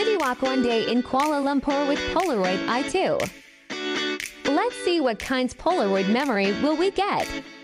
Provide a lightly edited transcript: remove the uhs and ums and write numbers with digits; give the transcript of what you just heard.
City walk one day in Kuala Lumpur with Polaroid i2. Let's see what kind's Polaroid memory will we get.